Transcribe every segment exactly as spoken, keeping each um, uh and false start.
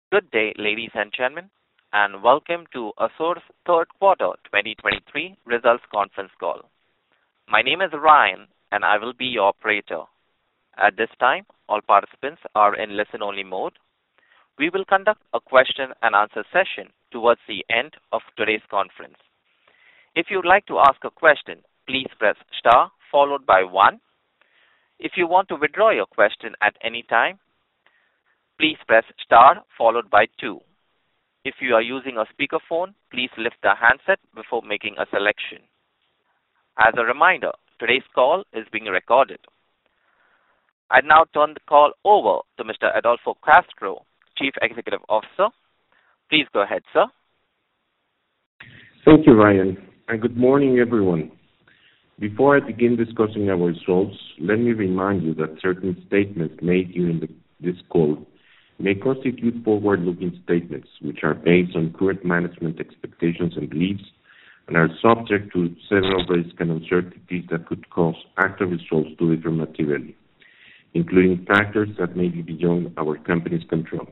Good day, ladies and gentlemen, and welcome to ASUR's third quarter twenty twenty-three results conference call. My name is Ryan, and I will be your operator. At this time, all participants are in listen-only mode. We will conduct a question-and-answer session towards the end of today's conference. If you would like to ask a question, please press star followed by one. If you want to withdraw your question at any time, please press star followed by two. If you are using a speakerphone, please lift the handset before making a selection. As a reminder, today's call is being recorded. I now turn the call over to Mister Adolfo Castro, Chief Executive Officer. Please go ahead, sir. Thank you, Ryan, and good morning, everyone. Before I begin discussing our results, let me remind you that certain statements made during the, this call may constitute forward-looking statements, which are based on current management expectations and beliefs and are subject to several risks and uncertainties that could cause actual results to differ materially, including factors that may be beyond our company's control.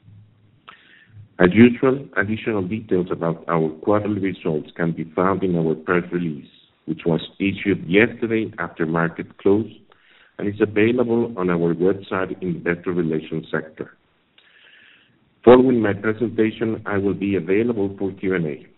As usual, additional details about our quarterly results can be found in our press release, which was issued yesterday after market close and is available on our website in the Investor Relations sector. Following my presentation, I will be available for Q and A.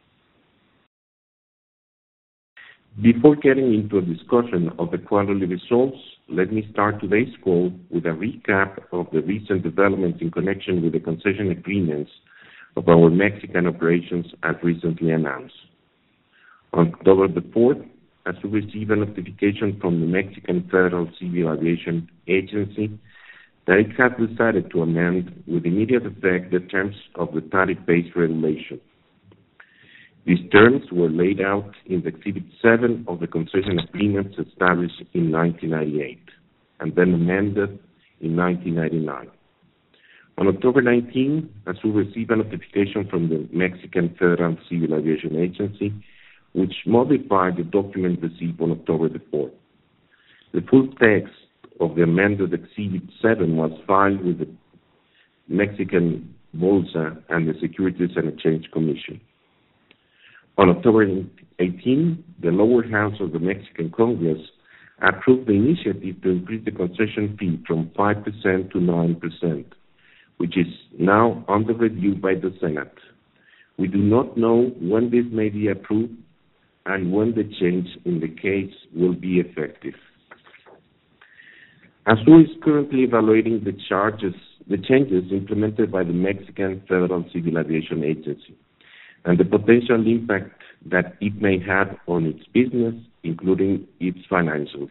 Before getting into a discussion of the quarterly results, let me start today's call with a recap of the recent developments in connection with the concession agreements of our Mexican operations as recently announced. On October the fourth, ASUR received a notification from the Mexican Federal Civil Aviation Agency that it has decided to amend with immediate effect the terms of the tariff-based regulation. These terms were laid out in the Exhibit seven of the concession agreements established in nineteen ninety-eight and then amended in nineteen ninety-nine. On October nineteenth, ASUR received a notification from the Mexican Federal Civil Aviation Agency, which modified the document received on October the fourth. The full text of the amended Exhibit seven was filed with the Mexican Bolsa and the Securities and Exchange Commission. On October eighteenth, the lower house of the Mexican Congress approved the initiative to increase the concession fee from five percent to nine percent, which is now under review by the Senate. We do not know when this may be approved and when the change in the case will be effective. ASUR is currently evaluating the charges, the changes implemented by the Mexican Federal Civil Aviation Agency and the potential impact that it may have on its business, including its financials.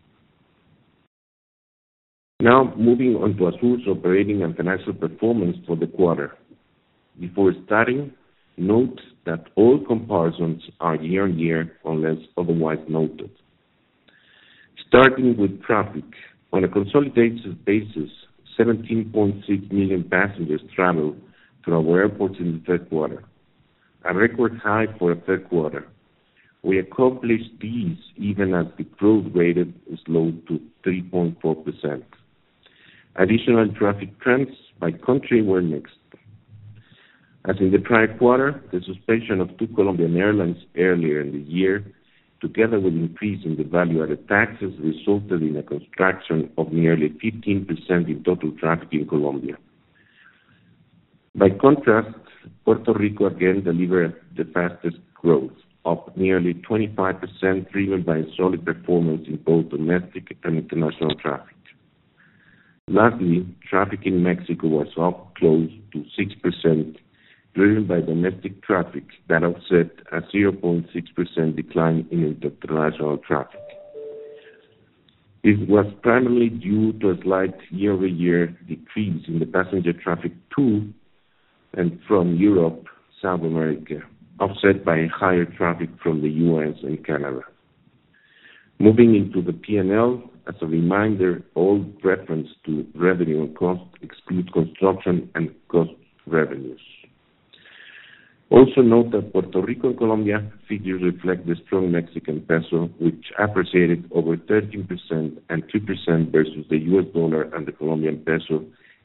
Now, moving on to ASUR's operating and financial performance for the quarter. Before starting, note that all comparisons are year-on-year unless otherwise noted. Starting with traffic, on a consolidated basis, seventeen point six million passengers traveled through our airports in the third quarter, a record high for a third quarter. We accomplished these even as the growth rate slowed to three point four percent. Additional traffic trends by country were mixed. As in the prior quarter, the suspension of two Colombian airlines earlier in the year, together with increase in the value-added taxes, resulted in a contraction of nearly fifteen percent in total traffic in Colombia. By contrast, Puerto Rico again delivered the fastest growth, up nearly twenty-five percent, driven by a solid performance in both domestic and international traffic. Lastly, traffic in Mexico was up close to six percent, driven by domestic traffic that offset a zero point six percent decline in international traffic. This was primarily due to a slight year-over-year decrease in the passenger traffic to and from Europe, South America, offset by higher traffic from the U S and Canada. Moving into the P and L, as a reminder, all reference to revenue and cost exclude construction and cost revenues. Also note that Puerto Rico and Colombia figures reflect the strong Mexican peso, which appreciated over thirteen percent and two percent versus the U S dollar and the Colombian peso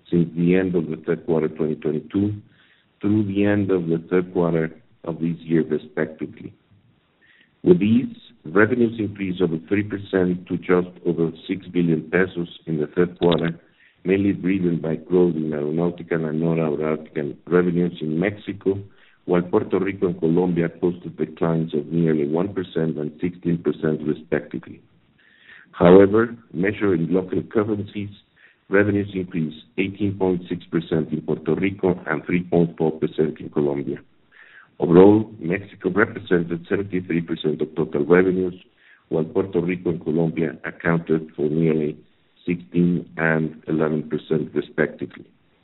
since the end of the third quarter twenty twenty-two through the end of the third quarter of this year, respectively. With these, revenues increased over three percent to just over six billion pesos in the third quarter, mainly driven by growth in aeronautical and non-aeronautical revenues in Mexico, while Puerto Rico and Colombia posted declines of nearly one percent and sixteen percent respectively. However, measured in local currencies, revenues increased eighteen point six percent in Puerto Rico and three point four percent in Colombia. Overall, Mexico represented seventy-three percent of total revenues, while Puerto Rico and Colombia accounted for nearly sixteen and eleven percent respectively.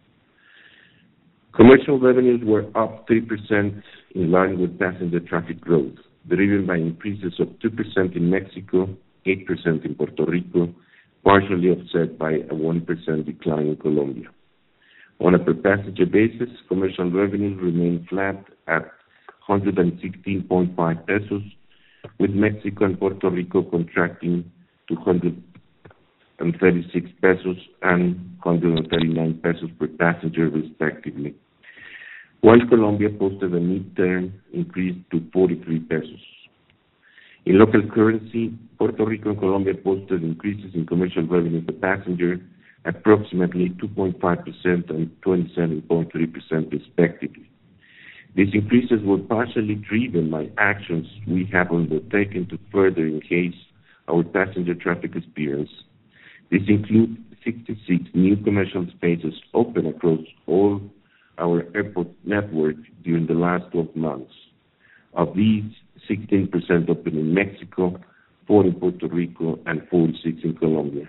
Commercial revenues were up three percent in line with passenger traffic growth, driven by increases of two percent in Mexico, eight percent in Puerto Rico, partially offset by a one percent decline in Colombia. On a per passenger basis, commercial revenues remained flat at one hundred sixteen point five pesos, with Mexico and Puerto Rico contracting to one hundred thirty-six pesos and one hundred thirty-nine pesos per passenger, respectively, while Colombia posted a mid-term increase to forty-three pesos. In local currency, Puerto Rico and Colombia posted increases in commercial revenue per passenger, approximately two point five percent and twenty-seven point three percent respectively. These increases were partially driven by actions we have undertaken to further enhance our passenger traffic experience. These include sixty-six new commercial spaces open across all our airport network during the last twelve months. Of these, sixteen percent open in Mexico, four in Puerto Rico, and forty-six in Colombia.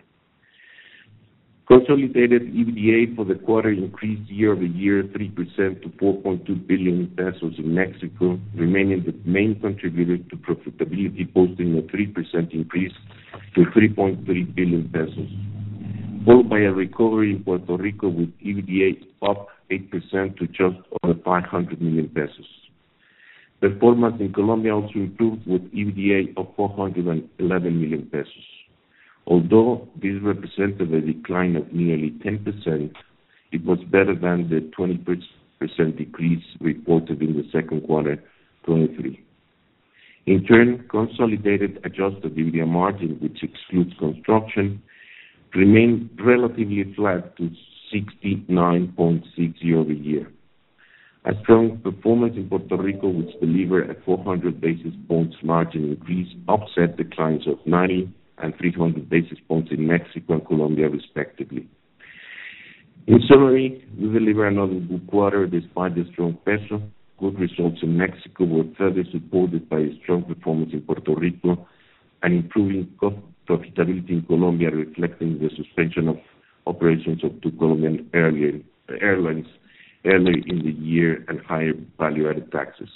Consolidated EBITDA for the quarter increased year-over-year three percent to four point two billion pesos in Mexico, remaining the main contributor to profitability, posting a three percent increase to three point three billion pesos, followed by a recovery in Puerto Rico with EBITDA up eight percent to just over five hundred million pesos. Performance in Colombia also improved with EBITDA of four hundred eleven million pesos. Although this represented a decline of nearly ten percent, it was better than the twenty percent decrease reported in the second quarter twenty-three. In turn, consolidated adjusted EBITDA margin, which excludes construction, remained relatively flat to sixty-nine point six year-over-year. A strong performance in Puerto Rico, which delivered a four hundred basis points margin increase, offset declines of ninety and three hundred basis points in Mexico and Colombia, respectively. In summary, we delivered another good quarter despite the strong peso. Good results in Mexico were further supported by a strong performance in Puerto Rico and improving cost profitability in Colombia, reflecting the suspension of operations of two Colombian airline, airlines earlier in the year and higher value-added taxes.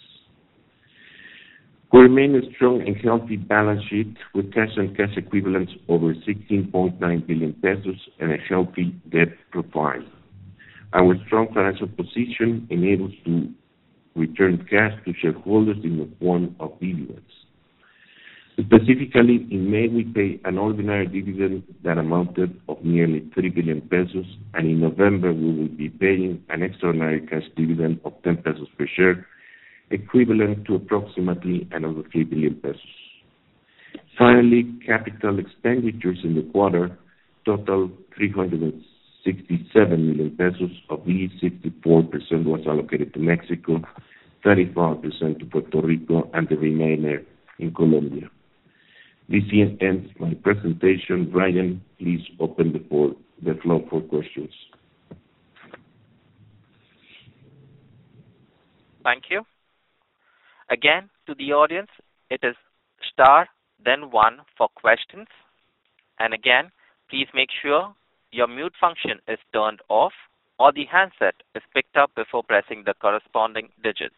We remain a strong and healthy balance sheet with cash and cash equivalents over sixteen point nine billion pesos and a healthy debt profile. Our strong financial position enables to return cash to shareholders in the form of dividends. Specifically, in May, we paid an ordinary dividend that amounted of nearly three billion pesos, and in November, we will be paying an extraordinary cash dividend of ten pesos per share, equivalent to approximately another three billion pesos. Finally, capital expenditures in the quarter totaled three hundred sixty-seven million pesos. Of these, sixty-four percent was allocated to Mexico, thirty-five percent to Puerto Rico, and the remainder in Colombia. This ends my presentation. Brian, please open the floor, the floor for questions. Thank you. Again, to the audience, it is star, then one for questions. And again, please make sure your mute function is turned off or the handset is picked up before pressing the corresponding digits.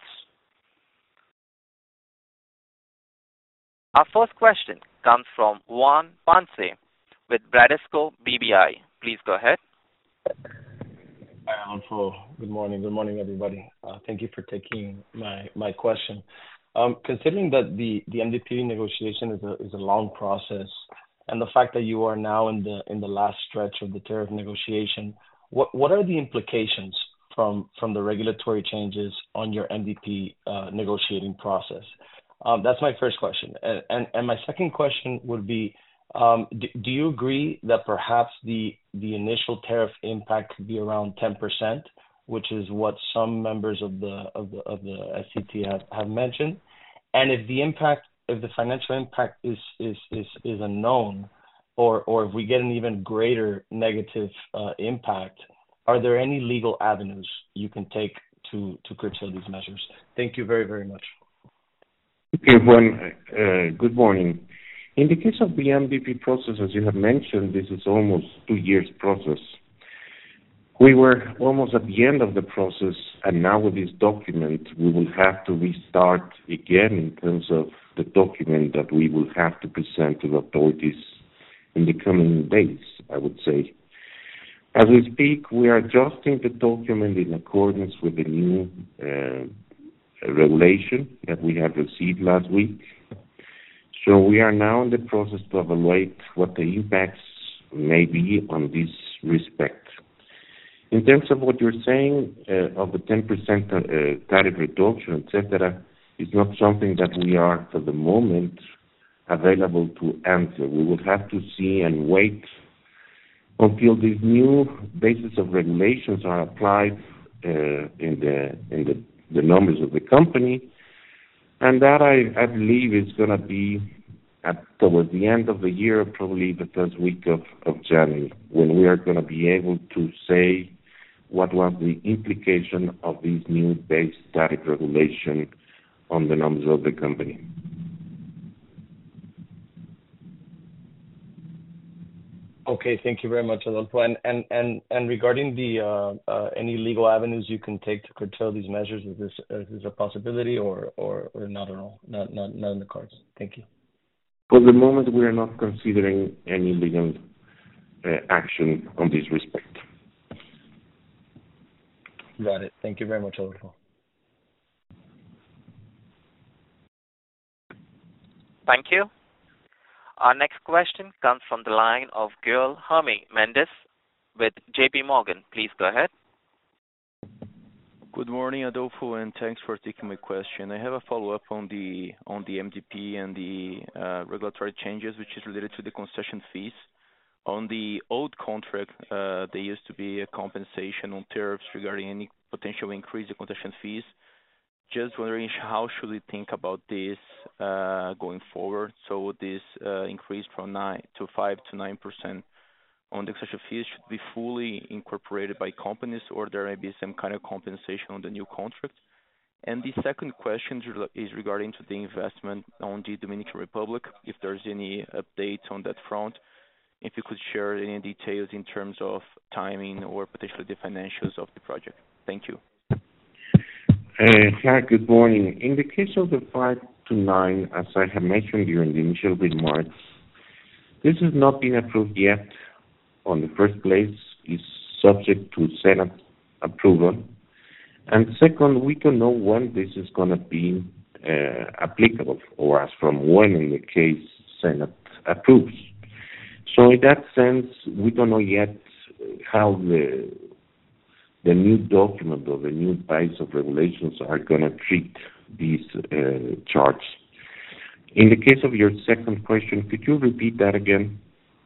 Our first question comes from Juan Ponce with Bradesco B B I. Please go ahead. Hi, Adolfo. Good morning. Good morning, everybody. Uh, thank you for taking my, my question. Um, considering that the, the M D P negotiation is a is a long process, and the fact that you are now in the in the last stretch of the tariff negotiation, what what are the implications from from the regulatory changes on your M D P uh, negotiating process? Um, that's my first question. And, and, and my second question would be, um, do, do you agree that perhaps the the initial tariff impact could be around ten percent, which is what some members of the of the of the S C T have, have mentioned? And if the impact, if the financial impact is is is, is unknown, or or if we get an even greater negative uh, impact, are there any legal avenues you can take to to curtail these measures? Thank you very, very much. Okay, Juan, uh, good morning. In the case of the M D P process, as you have mentioned, this is almost two years process. We were almost at the end of the process, and now with this document, we will have to restart again in terms of the document that we will have to present to the authorities in the coming days, I would say. As we speak, we are adjusting the document in accordance with the new uh, regulation that we have received last week. So we are now in the process to evaluate what the impacts may be on this respect. In terms of what you're saying uh, of the ten percent uh, tariff reduction, et cetera, is not something that we are, for the moment, available to answer. We will have to see and wait until these new basis of regulations are applied uh, in the in the, the numbers of the company, and that I, I believe is going to be at towards the end of the year, probably the first week of, of January, when we are going to be able to say what was the implication of this new base tariff regulation on the numbers of the company. Okay, thank you very much, Adolfo. And and and, and regarding the uh, uh, any legal avenues you can take to curtail these measures, is this is this a possibility or, or, or not at all? Not not not in the cards. Thank you. For the moment, we are not considering any legal uh, action on this respect. Got it. Thank you very much, Adolfo. Thank you. Our next question comes from the line of Guilherme Mendes with J P Morgan. Please go ahead. Good morning, Adolfo, and thanks for taking my question. I have a follow-up on the on the M D P and the uh, regulatory changes, which is related to the concession fees. On the old contract, uh, there used to be a compensation on tariffs regarding any potential increase in concession fees. Just wondering how should we think about this uh, going forward? So this uh, increase from nine to five to nine percent on the concession fees should be fully incorporated by companies, or there may be some kind of compensation on the new contract? And the second question is regarding to the investment on the Dominican Republic, if there's any updates on that front, if you could share any details in terms of timing or potentially the financials of the project. Thank you. Uh, hi, good morning. In the case of the five to nine, as I have mentioned during the initial remarks, this has not been approved yet. On the first place, is subject to Senate approval. And second, we don't know when this is going to be uh, applicable, or as from when, in the case, Senate approves. So in that sense, we don't know yet how the the new document or the new base of regulations are going to treat these uh, charts. In the case of your second question, could you repeat that again?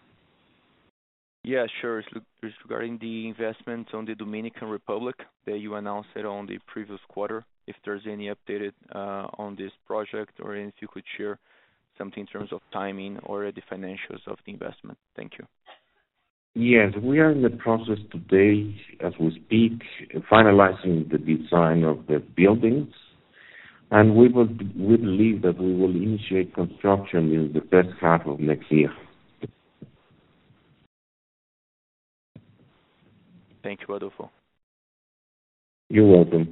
Yeah, sure. It's, it's regarding the investment on the Dominican Republic that you announced it on the previous quarter. If there's any updated uh, on this project, or if you could share something in terms of timing or the financials of the investment. Thank you. Yes, we are in the process today, as we speak, finalizing the design of the buildings, and we will we believe that we will initiate construction in the first half of next year. Thank you, Adolfo. You're welcome.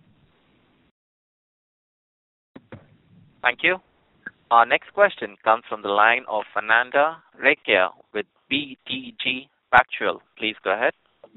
Thank you. Our next question comes from the line of Fernanda Recchia with B T G Pactual. Please go ahead.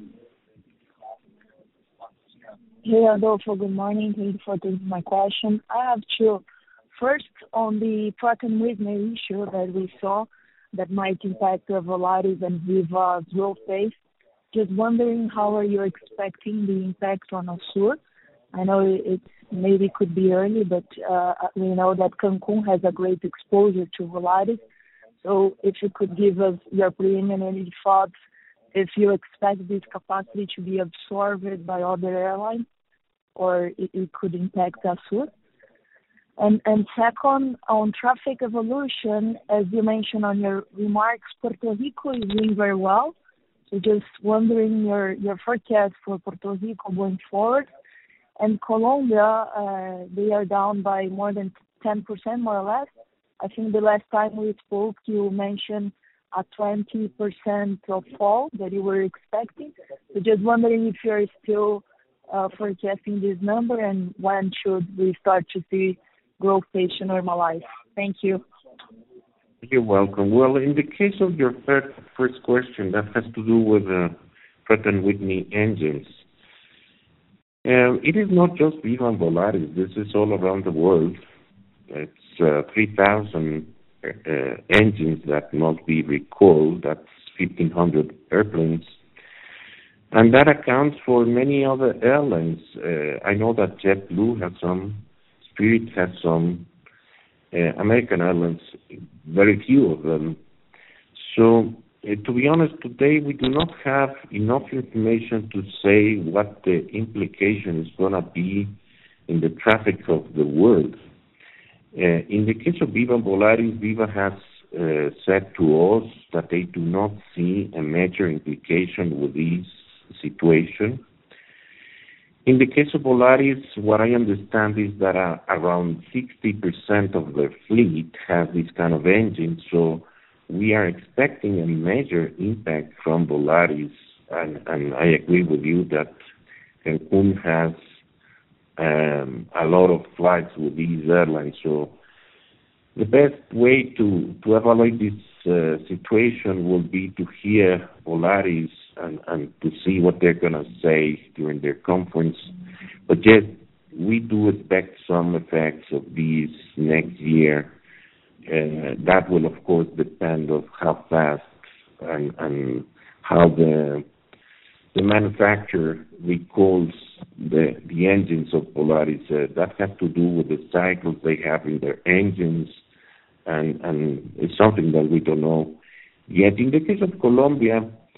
Hey, Adolfo. Good morning. Thank you for taking my question. I have two. First, on the Pratt and Whitney issue that we saw that might impact the Volaris and Viva growth pace. Just wondering how are you expecting the impact on ASUR? I know it maybe could be early, but uh, we know that Cancun has a great exposure to Volaris. So if you could give us your preliminary thoughts, if you expect this capacity to be absorbed by other airlines, or it, it could impact ASUR. And, and second, on traffic evolution, as you mentioned on your remarks, Puerto Rico is doing very well. So just wondering your, your forecast for Puerto Rico going forward. And Colombia, uh, they are down by more than ten percent, more or less. I think the last time we spoke, you mentioned a twenty percent of fall that you were expecting. So just wondering if you're still uh, forecasting this number and when should we start to see growth pace normalize. Thank you. You're welcome. Well, in the case of your third, first question, that has to do with uh, Pratt and Whitney engines. Um, it is not just Viva and Volaris. This is all around the world. It's uh, three thousand uh, engines that must be recalled. That's fifteen hundred airplanes. And that accounts for many other airlines. Uh, I know that JetBlue has some, Spirit has some, uh, American Airlines, very few of them. So, uh, to be honest, today we do not have enough information to say what the implication is going to be in the traffic of the world. Uh, in the case of Viva and Volaris, Viva has uh, said to us that they do not see a major implication with this situation. In the case of Volaris, what I understand is that uh, around sixty percent of their fleet has this kind of engine, so we are expecting a major impact from Volaris, and, and I agree with you that Cancun has um, a lot of flights with these airlines, so the best way to, to evaluate this uh, situation will be to hear Volaris and, and to see what they're going to say during their conference. But yes, we do expect some effects of these next year. Uh, that will, of course, depend on how fast and, and how the the manufacturer recalls the, the engines of Volaris. Uh, that has to do with the cycles they have in their engines, and, and it's something that we don't know yet. In the case of Colombia,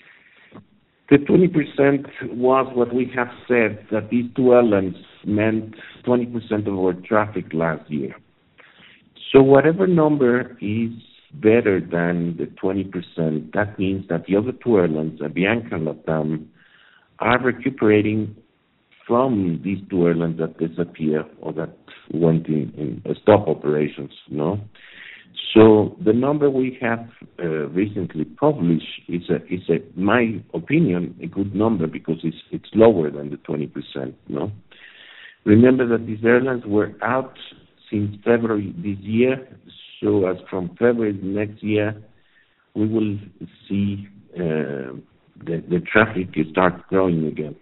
the twenty percent was what we have said, that these two airlines meant twenty percent of our traffic last year. So whatever number is better than the twenty percent, that means that the other two airlines, Avianca and LATAM, are recuperating from these two airlines that disappeared or that went in, in uh, stop operations, no? So the number we have uh, recently published is, a, is a, my opinion, a good number because it's it's lower than the twenty percent, no? Remember that these airlines were out since February this year, so as from February next year, we will see uh, the, the traffic start growing again.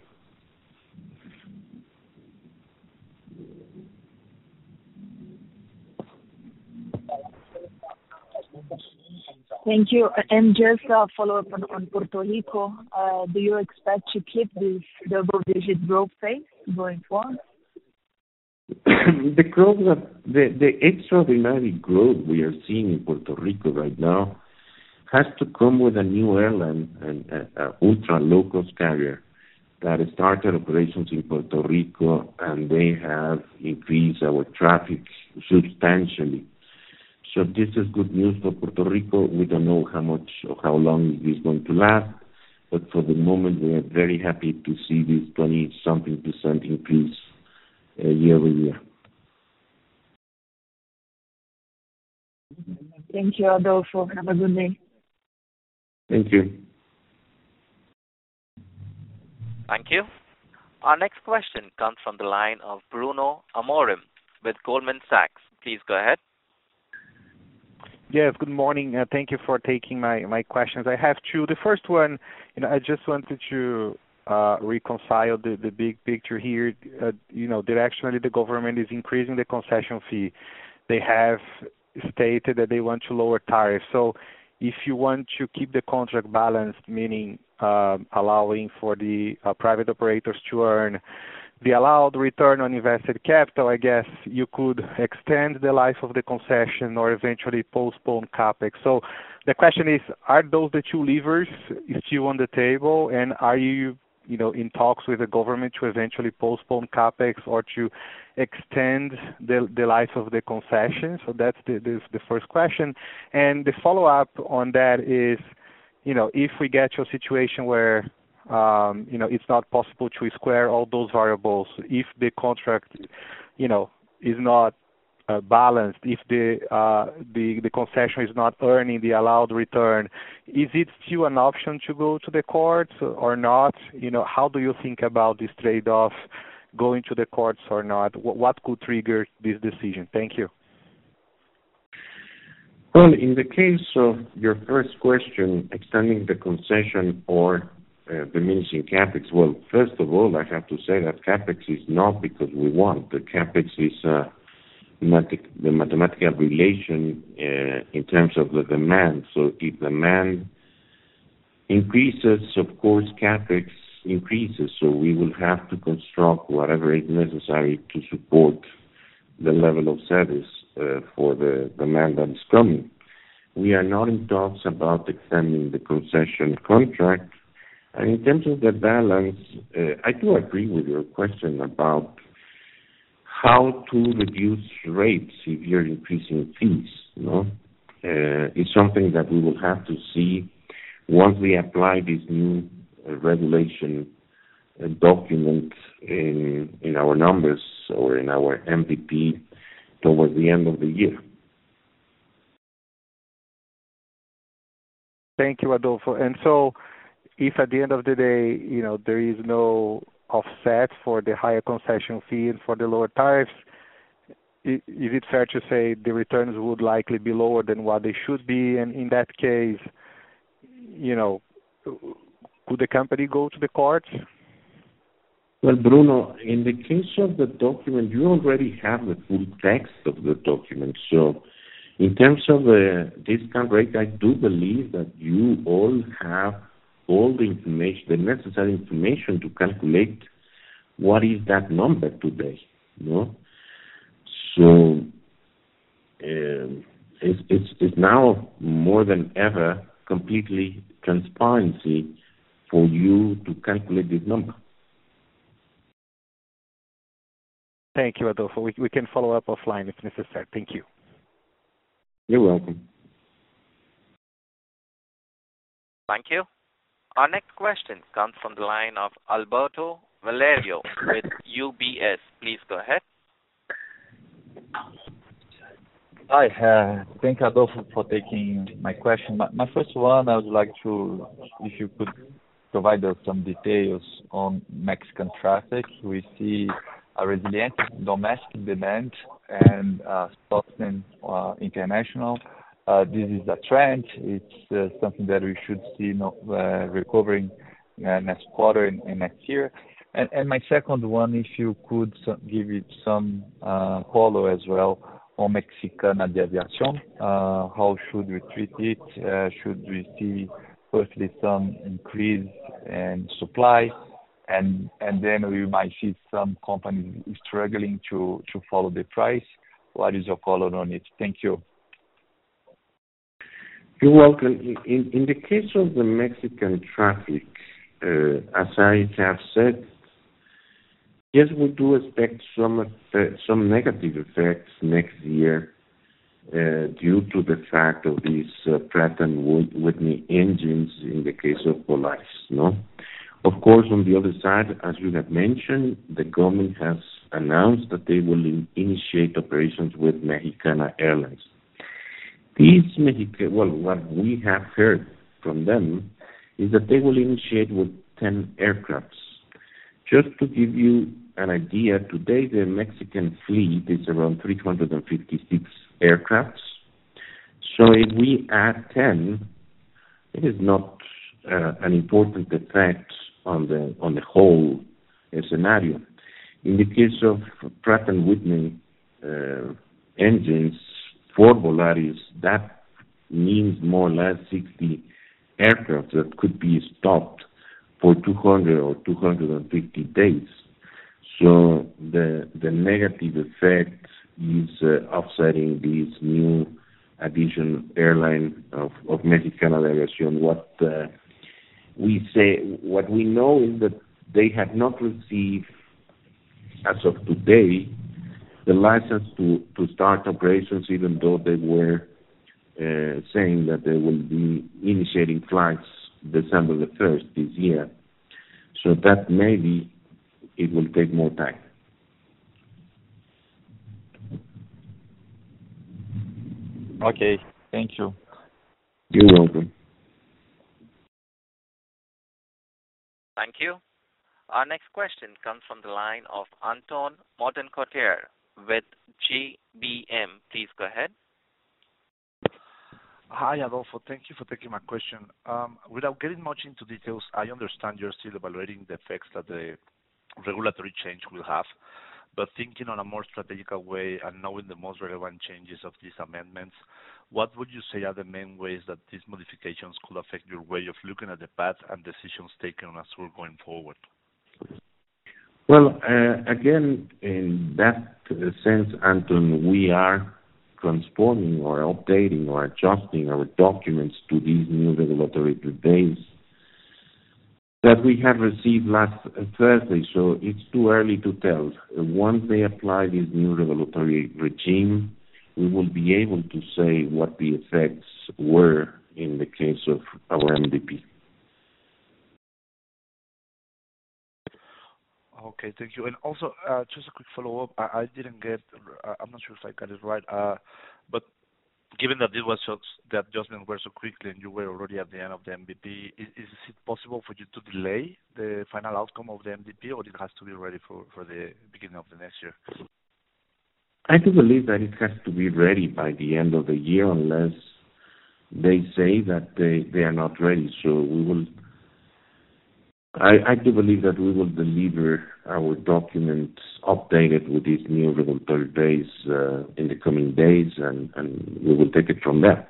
Thank you. And just a follow-up on, on Puerto Rico, uh, do you expect to keep this double-digit growth pace going forward? the growth, of, the, the extraordinary growth we are seeing in Puerto Rico right now has to come with a new airline, an ultra low-cost carrier that started operations in Puerto Rico, and they have increased our traffic substantially. So this is good news for Puerto Rico. We don't know how much or how long this is going to last, but for the moment we are very happy to see this twenty-something percent increase uh, year over year. Thank you, Adolfo. Have a good day. Thank you. Thank you. Our next question comes from the line of Bruno Amorim with Goldman Sachs. Please go ahead. Yes, good morning. Uh, thank you for taking my, my questions. I have two. The first one, you know, I just wanted to uh, reconcile the, the big picture here. Uh, you know, directionally, the government is increasing the concession fee. They have stated that they want to lower tariffs. So if you want to keep the contract balanced, meaning uh, allowing for the uh, private operators to earn the allowed return on invested capital, I guess you could extend the life of the concession or eventually postpone CapEx. So the question is, are those the two levers still on the table, and are you, you know, in talks with the government to eventually postpone CapEx or to extend the the life of the concession? So that's the the, the first question. And the follow-up on that is, you know, if we get to a situation where Um, you know, it's not possible to square all those variables. If the contract, you know, is not uh, balanced, if the, uh, the the concession is not earning the allowed return, is it still an option to go to the courts or not? You know, how do you think about this trade-off, going to the courts or not? What, what could trigger this decision? Thank you. Well, in the case of your first question, extending the concession or Uh, diminishing CapEx. Well, first of all, I have to say that CapEx is not because we want. The CapEx is uh, math- the mathematical relation uh, in terms of the demand. So if demand increases, of course, CapEx increases. So we will have to construct whatever is necessary to support the level of service uh, for the demand that is coming. We are not in talks about extending the concession contract. And in terms of the balance, uh, I do agree with your question about how to reduce rates if you're increasing fees. You know, uh, it's something that we will have to see once we apply this new uh, regulation uh, document in in our numbers or in our M V P towards the end of the year. Thank you, Adolfo. And so, if at the end of the day, you know, there is no offset for the higher concession fee and for the lower tariffs, is it fair to say the returns would likely be lower than what they should be? And in that case, you know, could the company go to the courts? Well, Bruno, in the case of the document, you already have the full text of the document. So in terms of the discount rate, I do believe that you all have all the information, the necessary information to calculate what is that number today, you know? So um, it's, it's, it's now more than ever completely transparency for you to calculate this number. Thank you, Adolfo. We, we can follow up offline if necessary. Thank you. You're welcome. Thank you. Our next question comes from the line of Alberto Valerio with U B S. Please go ahead. Hi, uh, thank you, Adolfo, for taking my question. My, my first one, I would like to, if you could provide us some details on Mexican traffic. We see a resilient domestic demand and uh, softening uh, international. Uh, this is a trend. It's uh, something that we should see no, uh, recovering uh, next quarter and, and next year. And, and my second one, if you could some, give it some uh, color as well on Mexicana de Aviación. Uh, how should we treat it? Uh, should we see firstly some increase in supply, and and then we might see some companies struggling to, to follow the price? What is your color on it? Thank you. You're welcome. In, in the case of the Mexican traffic, uh, as I have said, yes, we do expect some effect, some negative effects next year uh, due to the fact of these uh, Pratt and Whitney engines in the case of Polaris. No, of course, on the other side, as you have mentioned, the government has announced that they will in, initiate operations with Mexicana Airlines. These Mexican, well, what we have heard from them is that they will initiate with ten aircrafts. Just to give you an idea, today the Mexican fleet is around three hundred fifty-six aircrafts. So if we add ten, it is not uh, an important effect on the on the whole uh, scenario. In the case of Pratt and Whitney uh, engines, for Volaris, that means more or less sixty aircraft that could be stopped for two hundred or two hundred fifty days. So the the negative effect is uh, offsetting this new addition airline of, of Mexicana de Aviación. What uh, we say, what we know is that they have not received, as of today, the license to, to start operations, even though they were uh, saying that they will be initiating flights December the first this year. So that maybe it will take more time. Okay, thank you. You're welcome. Thank you. Our next question comes from the line of Anton Mortenkotter with G B M. Please go ahead. Hi, Adolfo. Thank you for taking my question. Um, without getting much into details, I understand you're still evaluating the effects that the regulatory change will have, but thinking on a more strategical way and knowing the most relevant changes of these amendments, what would you say are the main ways that these modifications could affect your way of looking at the path and decisions taken on ASUR going forward? Well, uh, again, in that sense, Anton, we are transforming or updating or adjusting our documents to these new regulatory base that we have received last Thursday, so it's too early to tell. Once they apply this new regulatory regime, we will be able to say what the effects were in the case of our M D P. Okay, thank you. And also, uh, just a quick follow-up. I, I didn't get, uh, I'm not sure if I got it right, uh, but given that it was just, the adjustments were so quickly and you were already at the end of the M D P, is, is it possible for you to delay the final outcome of the M D P, or it has to be ready for, for the beginning of the next year? I do believe that it has to be ready by the end of the year unless they say that they, they are not ready. So we will, I, I do believe that we will deliver our documents updated with this new regulatory base uh, in the coming days, and, and we will take it from there.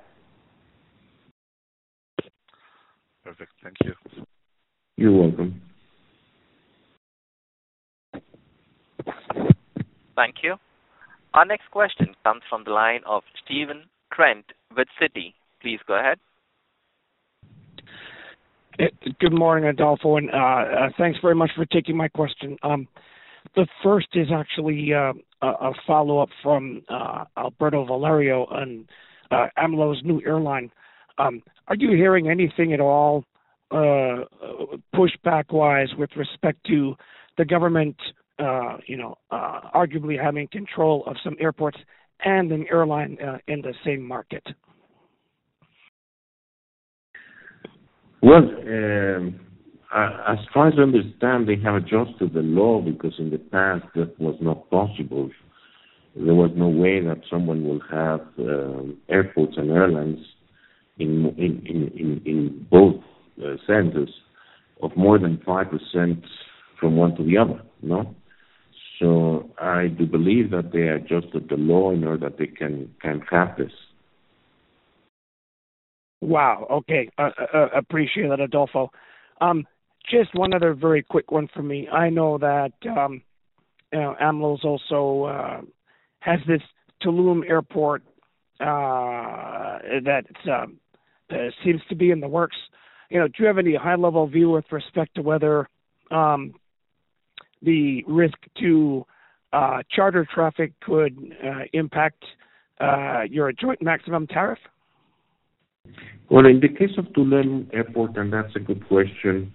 Perfect. Thank you. You're welcome. Thank you. Our next question comes from the line of Stephen Trent with Citi. Please go ahead. Good morning, Adolfo, and uh, uh, thanks very much for taking my question. Um, the first is actually uh, a, a follow-up from uh, Alberto Valerio on uh, AMLO's new airline. Um, are you hearing anything at all uh, pushback-wise with respect to the government, uh, you know, uh, arguably having control of some airports and an airline uh, in the same market? Well, um, as far as I understand, they have adjusted the law because in the past that was not possible. There was no way that someone will have um, airports and airlines in in in, in, in both uh, centers of more than five percent from one to the other. No, so I do believe that they adjusted the law in order that they can can have this. Wow. Okay. Uh, uh, appreciate that, Adolfo. Um, just one other very quick one for me. I know that um, you know, AMLO's also uh, has this Tulum airport uh, that um, uh, seems to be in the works. You know, do you have any high-level view with respect to whether um, the risk to uh, charter traffic could uh, impact uh, your joint maximum tariff? Well, in the case of Tulum Airport, and that's a good question,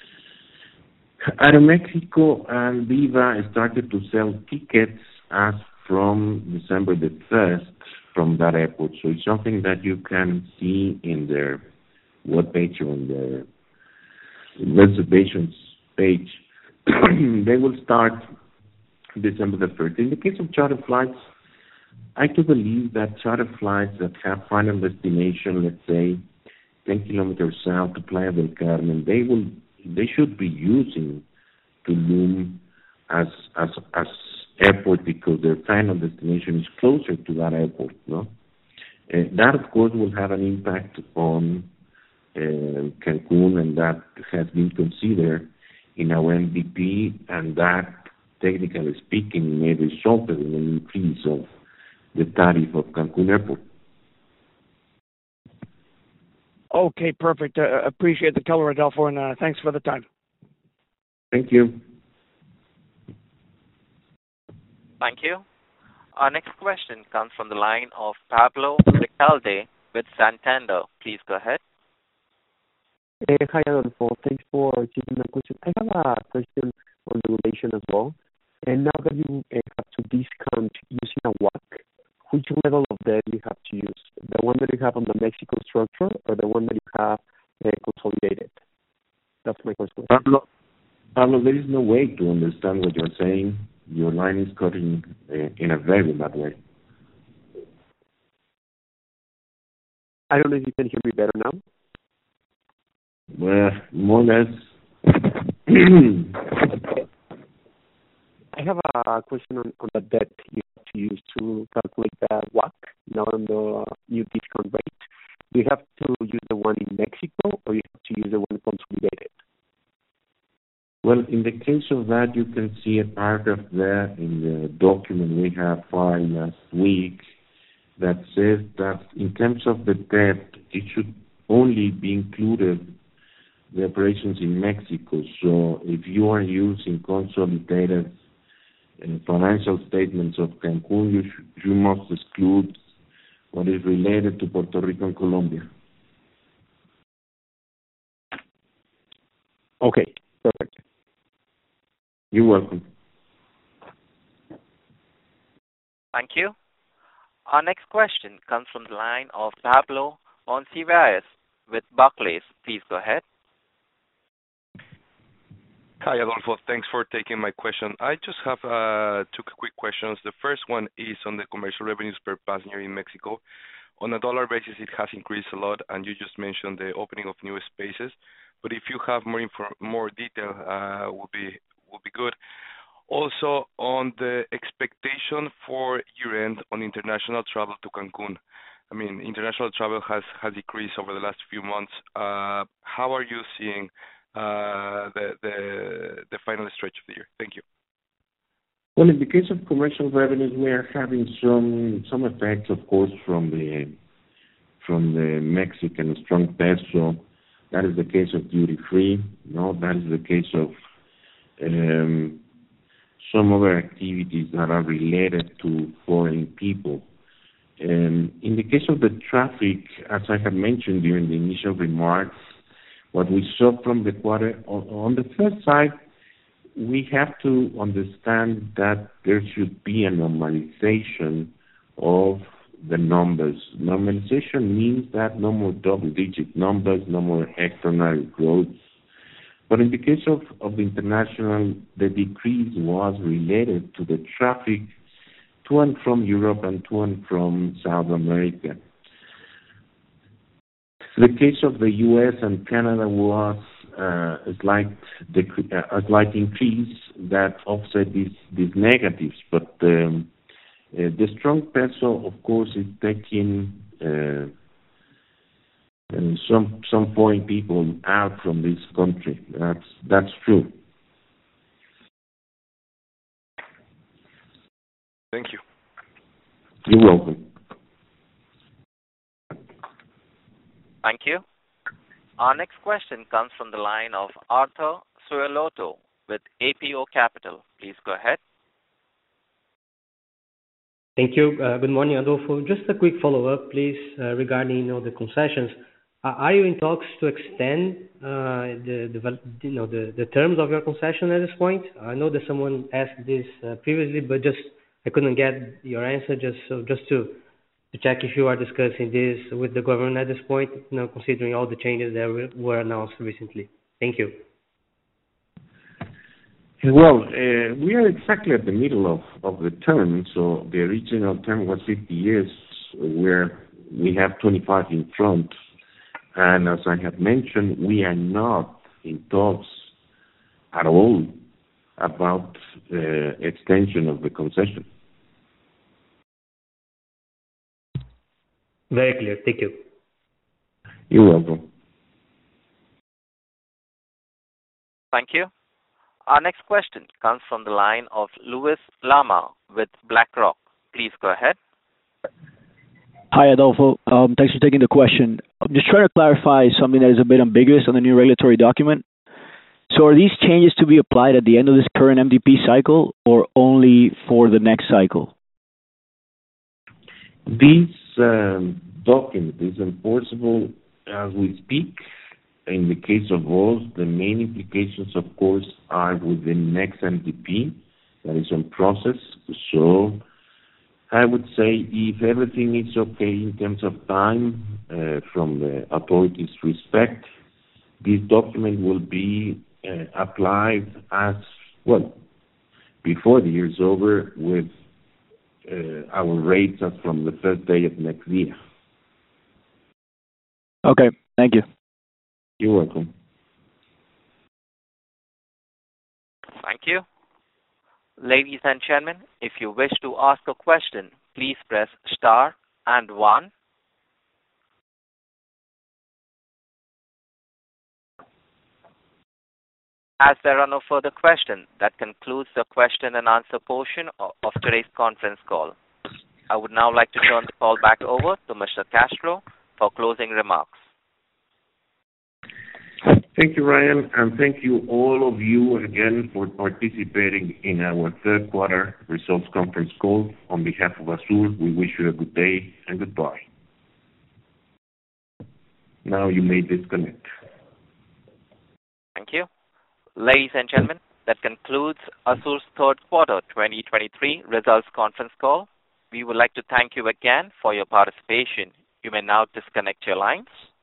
Aeromexico and Viva started to sell tickets as from December the first from that airport. So it's something that you can see in their webpage or on their reservations page. They will start December the first. In the case of charter flights, I do believe that charter flights that have final destination, let's say, ten kilometers south to Playa del Carmen, they will, they should be using Tulum as as as airport because their final destination is closer to that airport, no? Uh, that, of course, will have an impact on uh, Cancun, and that has been considered in our M D P, and that, technically speaking, may result in an increase of the tariff of Cancun Airport. Okay, perfect. Uh, appreciate the color, Adolfo, and uh, thanks for the time. Thank you. Thank you. Our next question comes from the line of Pablo Recalde with Santander. Please go ahead. Uh, hi, Adolfo. Thanks for taking my question. I have a question on regulation as well. And now that you uh, have to discount using a W A C, which level of debt you have to use? The one that you have on the Mexico structure or the one that you have uh, consolidated? That's my first question. Pablo, Pablo, there is no way to understand what you're saying. Your line is cutting uh, in a very bad way. I don't know if you can hear me better now. Well, more or less. I have a question on, on the debt you have to use to calculate the W A C, now on the new discount rate. Do you have to use the one in Mexico or you have to use the one consolidated? Well, in the case of that, you can see a paragraph there in the document we have filed last week that says that in terms of the debt, it should only be included the operations in Mexico. So if you are using consolidated uh, financial statements of Cancun, you, sh- you must exclude what is related to Puerto Rico and Colombia. Okay, perfect. You're welcome. Thank you. Our next question comes from the line of Pablo Monsivais with Barclays. Please go ahead. Hi, Adolfo. Thanks for taking my question. I just have uh, two quick questions. The first one is on the commercial revenues per passenger in Mexico. On a dollar basis, it has increased a lot, and you just mentioned the opening of new spaces. But if you have more info, more detail, uh, would be would be good. Also, on the expectation for year-end on international travel to Cancun. I mean, international travel has, has decreased over the last few months. Uh, how are you seeing uh, the, the the final stretch of the year? Thank you. Well, in the case of commercial revenues, we are having some some effects, of course, from the from the Mexican strong peso. That is the case of duty free. No, that is the case of um, some other activities that are related to foreign people. Um, in the case of the traffic, as I have mentioned during the initial remarks, what we saw from the quarter, on, on the first side, we have to understand that there should be a normalization of the numbers. Normalization means that no more double-digit numbers, no more extraordinary growth. But in the case of, of the international, the decrease was related to the traffic to and from Europe and to and from South America. The case of the U S and Canada was uh, a slight dec- a slight increase that offset these these negatives. But um, uh, the strong peso, of course, is taking uh, and some some foreign people out from this country. That's that's true. Thank you. You're welcome. Thank you. Our next question comes from the line of Arthur Sueloto with A P O Capital. Please go ahead. Thank you. Uh, good morning, Adolfo. Just a quick follow-up, please, uh, regarding, you know, the concessions. Uh, are you in talks to extend uh, the, the you know the, the terms of your concession at this point? I know that someone asked this uh, previously, but just I couldn't get your answer. Just so just to to check if you are discussing this with the government at this point, you know, considering all the changes that were announced recently. Thank you. Well, uh, we are exactly at the middle of, of the term. So the original term was fifty years, where we have twenty-five in front. And as I have mentioned, we are not in talks at all about the uh, extension of the concession. Very clear. Thank you. You're welcome. Thank you. Our next question comes from the line of Luis Lama with BlackRock. Please go ahead. Hi, Adolfo. Um, thanks for taking the question. I'm just trying to clarify something that is a bit ambiguous on the new regulatory document. So are these changes to be applied at the end of this current M D P cycle or only for the next cycle? This um, document is enforceable as we speak. In the case of those, the main implications, of course, are with the next M D P that is on process. So I would say if everything is okay in terms of time uh, from the authorities' respect, this document will be uh, applied as, well, before the year is over with uh, our rates as from the first day of next year. Okay, thank you. You're welcome. Thank you. Ladies and gentlemen, if you wish to ask a question, please press star and one. As there are no further questions, that concludes the question and answer portion of, of today's conference call. I would now like to turn the call back over to Mister Castro for closing remarks. Thank you, Ryan, and thank you all of you again for participating in our third quarter results conference call. On behalf of ASUR, we wish you a good day and goodbye. Now you may disconnect. Thank you. Ladies and gentlemen, that concludes ASUR's third quarter twenty twenty-three results conference call. We would like to thank you again for your participation. You may now disconnect your lines.